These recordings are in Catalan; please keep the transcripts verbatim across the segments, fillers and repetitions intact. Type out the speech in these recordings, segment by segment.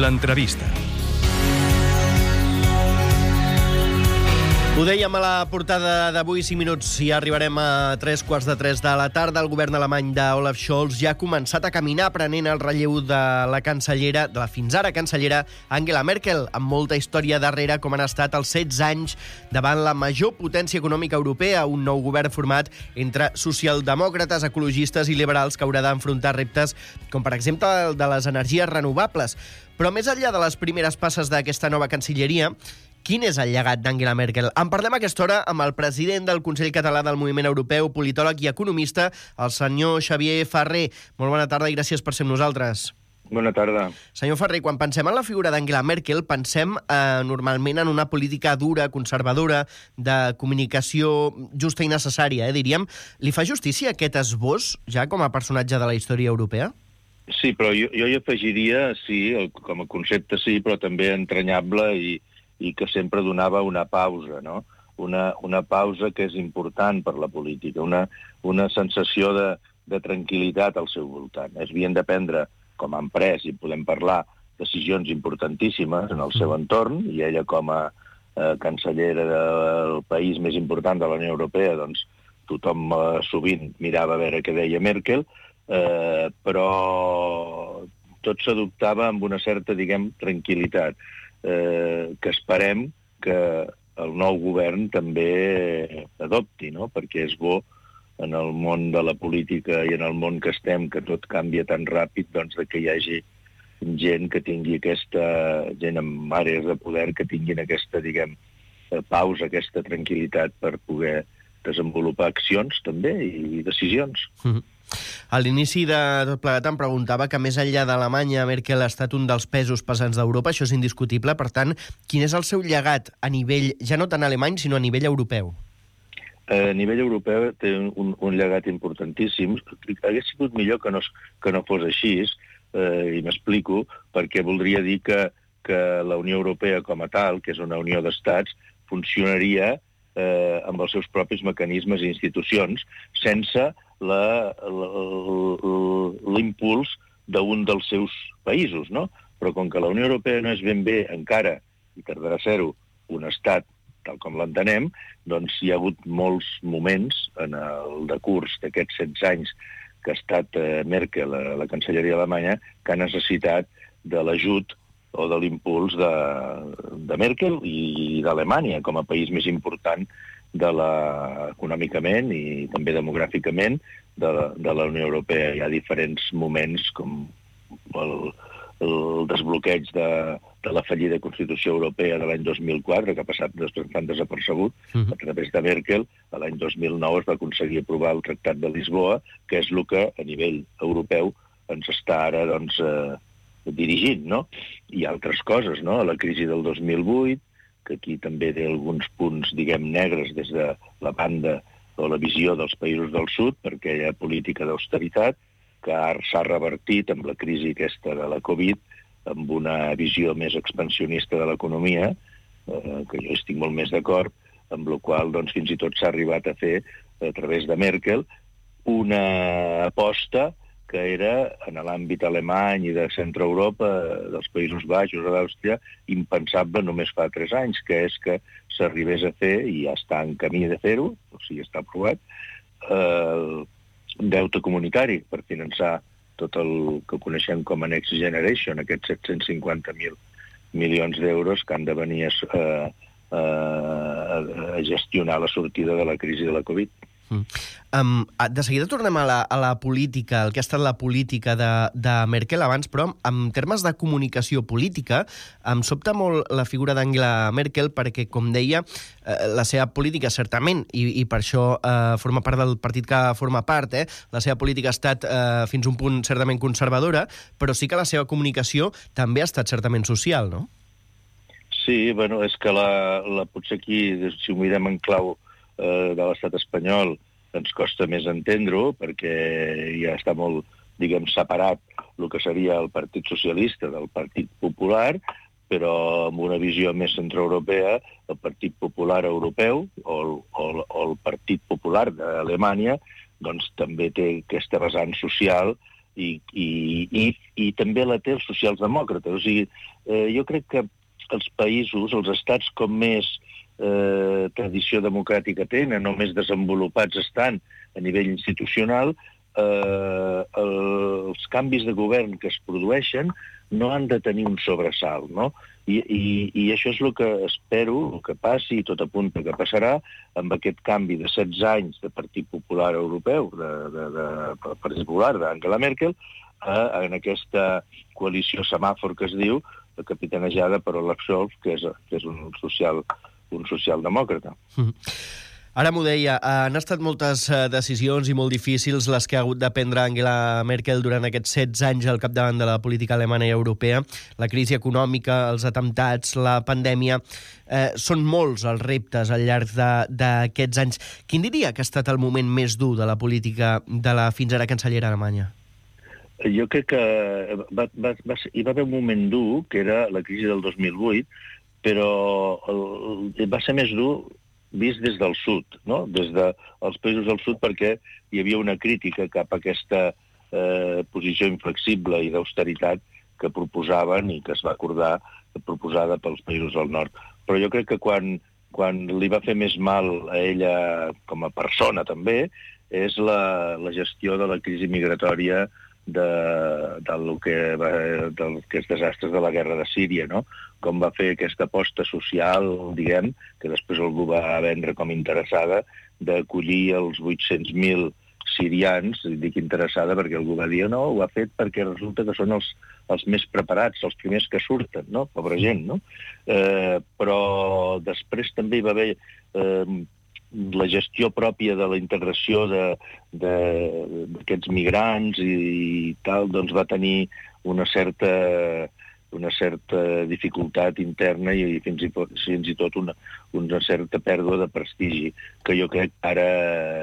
L'entrevista. Ho dèiem a la portada d'avui, cinc minuts i arribarem a tres quarts de tres de la tarda. El govern alemany d'Olaf Scholz ja ha començat a caminar prenent el relleu de la cancellera, de la fins ara cancellera Angela Merkel, amb molta història darrere, com han estat els setze anys davant la major potència econòmica europea, un nou govern format entre socialdemòcrates, ecologistes i liberals que haurà d'enfrontar reptes com, per exemple, el de les energies renovables. Però més enllà de les primeres passes d'aquesta nova cancilleria, quin és el llegat d'Angela Merkel? En parlem a aquesta hora amb el president del Consell Català del Moviment Europeu, politòleg i economista, el senyor Xavier Ferrer. Molt bona tarda i gràcies per ser amb nosaltres. Bona tarda. Senyor Ferrer, quan pensem en la figura d'Angela Merkel, pensem eh, normalment en una política dura, conservadora, de comunicació justa i necessària, eh, diríem. Li fa justícia aquest esbós, ja com a personatge de la història europea? Sí, però jo, jo hi afegiria, sí, el, com a concepte sí, però també entranyable i i que sempre donava una pausa, no? Una, una pausa que és important per la política, una, una sensació de, de tranquil·litat al seu voltant. Es havien de prendre, com han pres, i podem parlar, decisions importantíssimes en el seu entorn, i ella com a eh, cancellera del país més important de la Unió Europea, doncs tothom eh, sovint mirava a veure què deia Merkel, eh, però tot s'adoptava amb una certa, diguem, tranquil·litat. Eh, que esperem que el nou govern també adopti, no? Perquè és bo en el món de la política i en el món que estem, que tot canvia tan ràpid, doncs de que hi hagi gent que tingui aquesta, gent amb àrees de poder que tinguin aquesta, diguem, pausa, aquesta tranquil·litat per poder desenvolupar accions també i decisions. Mm-hmm. A l'inici de tot plegat em preguntava que més enllà d'Alemanya, Merkel ha estat un dels pesos pesants d'Europa, això és indiscutible. Per tant, quin és el seu llegat a nivell, ja no tant alemany, sinó a nivell europeu? A nivell europeu té un, un llegat importantíssim. Hauria sigut millor que no, que no fos així, eh, i m'explico, perquè voldria dir que, que la Unió Europea com a tal, que és una unió d'estats, funcionaria eh, amb els seus propis mecanismes i institucions, sense l'impuls d'un dels seus països, no? Però com que la Unió Europea no és ben bé encara, i tardarà a ser-ho, un estat tal com l'entenem, doncs hi ha hagut molts moments en el decurs d'aquests setze anys que ha estat eh, Merkel, la, la cancelleria alemanya, que ha necessitat de l'ajut o de l'impuls de, de Merkel i d'Alemanya com a país més important de la, econòmicament i també demogràficament de la, de la Unió Europea. Hi ha diferents moments com el, el desbloqueig de, de la fallida Constitució Europea de l'any dos mil quatre, que ha passat bastant desapercebut, uh-huh. a través de Merkel. L'any dos mil nou es va aconseguir aprovar el Tractat de Lisboa, que és el que a nivell europeu ens està ara doncs, eh, dirigint, no? I altres coses, no? La crisi del dos mil vuit, que aquí també té alguns punts, diguem, negres des de la banda o la visió dels països del sud, perquè hi ha política d'austeritat, que ara s'ha revertit amb la crisi aquesta de la Covid, amb una visió més expansionista de l'economia, eh, que jo estic molt més d'acord, amb la qual doncs, fins i tot s'ha arribat a fer, a través de Merkel, una aposta que era, en l'àmbit alemany i de Centre-Europa, dels Països Baixos o d'Àustria, impensable només fa tres anys, que és que s'arribés a fer, i ja està en camí de fer-ho, o sigui, està aprovat, eh, deute comunitari per finançar tot el que coneixem com a Next Generation, aquests set-cents cinquanta mil milions d'euros que han de venir a, a, a gestionar la sortida de la crisi de la Covid. Mm. Um, de seguida tornem a la, a la política, el que ha estat la política de, de Merkel abans, però en termes de comunicació política em sobta molt la figura d'Angela Merkel perquè, com deia, eh, la seva política certament, i, i per això eh, forma part del partit que forma part, eh, la seva política ha estat eh, fins a un punt certament conservadora, però sí que la seva comunicació també ha estat certament social, no? Sí, bueno, és que la, la, potser aquí, si ho mirem en clau de l'estat espanyol, ens costa més entendre-ho, perquè ja està molt, diguem, separat el que seria el Partit Socialista del Partit Popular, però amb una visió més centroeuropea, el Partit Popular Europeu o el, o el, o el Partit Popular d'Alemanya doncs també té aquesta vessant social i, i, i, i també la té els socialdemòcrates. O sigui, eh, jo crec que els països, els estats com més eh, tradició democràtica tenen o més desenvolupats estan a nivell institucional, eh, els canvis de govern que es produeixen no han de tenir un sobresalt, no? I, i, i això és el que espero, el que passi, i tot apunta que passarà, amb aquest canvi de setze anys de Partit Popular Europeu, de, de, de, de Partit Popular d'Angela Merkel, a, en aquesta coalició semàfor que es diu, capitanejada per Olaf Scholz, que és, que és un, social, un socialdemòcrata. Mm. Ara m'ho deia, han estat moltes decisions i molt difícils les que ha hagut de prendre Angela Merkel durant aquests setze anys al capdavant de la política alemana i europea. La crisi econòmica, els atemptats, la pandèmia... Eh, són molts els reptes al llarg d'aquests anys. Quin diria que ha estat el moment més dur de la política de la fins ara cancellera alemanya? Jo crec que va, va, va, hi va haver un moment dur, que era la crisi del dos mil vuit, però el, va ser més dur vist des del sud, no? Des dels països del sud, perquè hi havia una crítica cap a aquesta eh, posició inflexible i d'austeritat que proposaven i que es va acordar proposada pels països del nord. Però jo crec que quan, quan li va fer més mal a ella com a persona també és la, la gestió de la crisi migratòria de, del que va, dels desastres de la guerra de Síria, no? Com va fer aquesta aposta social, diguem, que després algú va vendre com interessada, d'acollir els vuit-cents mil sirians, i dic interessada perquè algú va dir no, ho ha fet perquè resulta que són els, els més preparats, els primers que surten, no? Pobra gent, no? Eh, però després també hi va haver eh, la gestió pròpia de la integració d'aquests migrants i, i tal, doncs va tenir una certa... una certa dificultat interna i fins i tot, fins i tot una, una certa pèrdua de prestigi, que jo crec que ara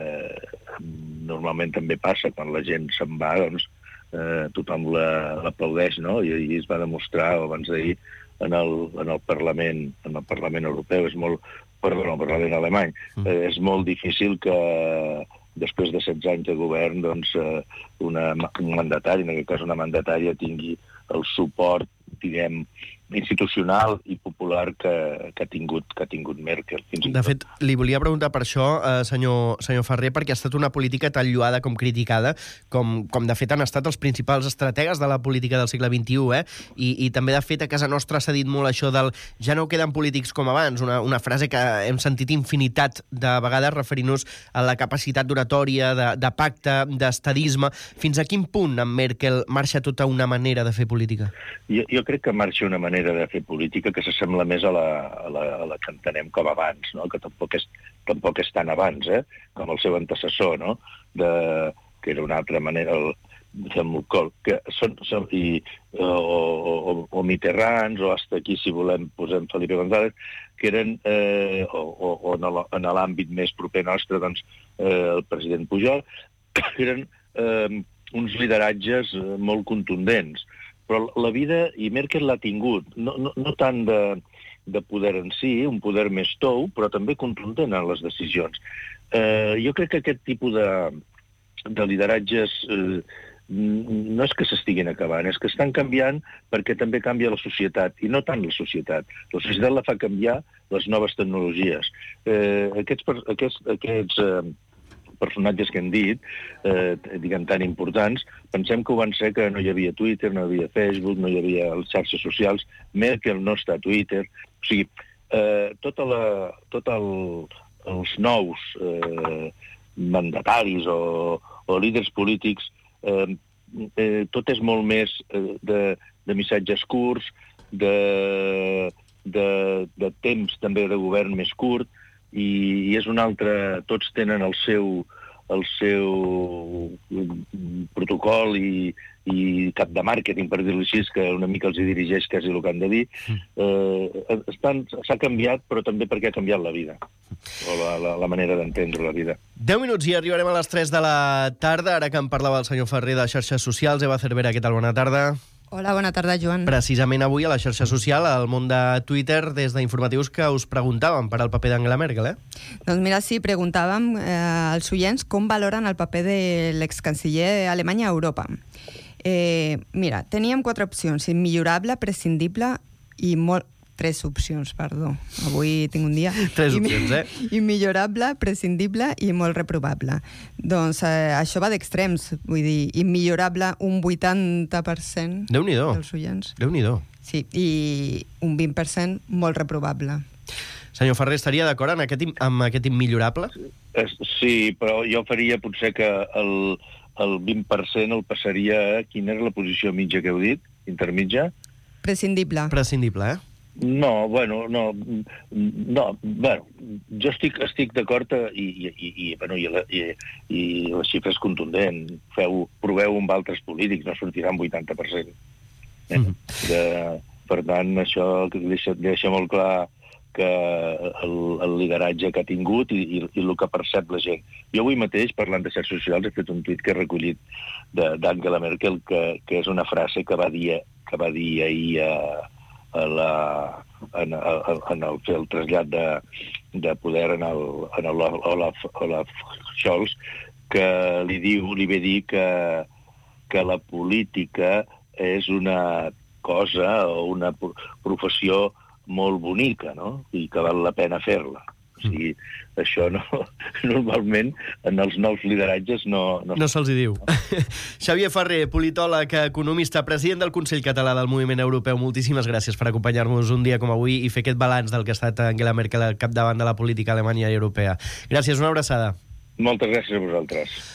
normalment també passa, quan la gent se'n va, doncs eh, tothom l'aplaudeix, no? I, i es va demostrar, abans d'ahir, en el, en el Parlament, en el Parlament Europeu, és molt, perdó, en el Parlament alemany, eh, és molt difícil que després de setze anys de govern, doncs, eh, una, un mandatari, en aquest cas una mandatària, tingui el suport, diguem, institucional i popular que, que, ha tingut, que ha tingut Merkel. Fins de fet, li volia preguntar per això, eh, senyor, senyor Ferrer, perquè ha estat una política tan lloada com criticada, com, com de fet han estat els principals estrategues de la política del segle vint-i-u, eh? I, i també, de fet, a casa nostra s'ha dit molt això del ja no queden polítics com abans, una, una frase que hem sentit infinitat de vegades referint-nos a la capacitat d'oratòria, de, de pacte, d'estadisme. Fins a quin punt amb Merkel marxa tota una manera de fer política? Jo, jo crec que marxa una manera de fer política que s'assembla més a la, a, la, a la que entenem com abans, no? Que tampoc és, tampoc és tan abans, eh? Com el seu antecessor, no? De, que era una altra manera, el, que són, són, i, o, o, o Mitterrands, o hasta aquí, si volem, posem Felipe González, que eren, eh, o, o, o en l'àmbit més proper nostre, doncs, eh, el president Pujol, que eren eh, uns lideratges molt contundents. Però la vida, i Merkel l'ha tingut, no, no, no tant de, de poder en si, un poder més tou, però també contundent en les decisions. Eh, jo crec que aquest tipus de, de lideratges eh, no és que s'estiguin acabant, és que estan canviant perquè també canvia la societat, i no tant la societat. La societat la fa canviar les noves tecnologies. Eh, aquests aquests, aquests eh, personatges que hem dit, eh, diguem, tan importants, pensem que ho van ser que no hi havia Twitter, no hi havia Facebook, no hi havia les xarxes socials, Merkel no està a Twitter, o sigui, eh, tota la, tot el, els nous eh, mandataris o, o líders polítics, eh, eh, tot és molt més eh, de, de missatges curts, de, de, de temps també de govern més curt, i, i és un altre, tots tenen el seu, el seu protocol i, i cap de màrqueting, per dir-ho així, que una mica els hi dirigeix quasi el que han de dir. Eh, estan, s'ha canviat, però també perquè ha canviat la vida, o la, la, la manera d'entendre la vida. deu minuts i arribarem a les tres de la tarda, ara que em parlava el senyor Ferrer de xarxes socials. Eva Cervera, què tal? Bona tarda. Hola, bona tarda, Joan. Precisament avui a la xarxa social, al món de Twitter, des d'informatius que us preguntàvem per al paper d'Angela Merkel, eh? Doncs mira, sí, preguntàvem eh, als oients com valoren el paper de l'excanciller alemany a Europa. Eh, mira, teníem quatre opcions: immillorable, prescindible i molt... Tres opcions, perdó. Avui tinc un dia. Tres opcions, eh? Immillorable, prescindible i molt reprovable. Doncs eh, això va d'extrems. Vull dir, immillorable un vuitanta per cent Déu-n'hi-do. dels oients. Déu-n'hi-do. Sí, i un vint per cent molt reprovable. Senyor Ferrer, estaria d'acord en aquest, amb aquest immillorable? Sí, però jo faria potser que el, el vint per cent el passaria a... Quina era la posició mitja que heu dit? Intermitja? Prescindible. Prescindible, eh? No, bueno, no, no, bueno, jo estic, estic d'acord i, i, i, i, bueno, i, la, i, i la xifra és contundent. Feu, proveu amb altres polítics, no sortirà un vuitanta per cent. Eh? Mm. De, per tant, això deixa, deixa molt clar que el, el lideratge que ha tingut i, i, i el que percep la gent. Jo avui mateix, parlant de xarxes socials, he fet un tuit que he recollit d'Angela Merkel, que, que és una frase que va dir, que va dir ahir a a la, en, en el, el trasllat de, de poder en el, en el Olaf, Olaf Scholz, que li diu, li ve dir que, que la política és una cosa o una professió molt bonica, no? I que val la pena fer-la. O sigui, això no, normalment en els nous lideratges no... No, no se'ls hi diu. Xavier Ferrer, politòleg, economista, president del Consell Català del Moviment Europeu, moltíssimes gràcies per acompanyar-nos un dia com avui i fer aquest balanç del que ha estat Angela Merkel al capdavant de la política alemanya i europea. Gràcies, una abraçada. Moltes gràcies a vosaltres.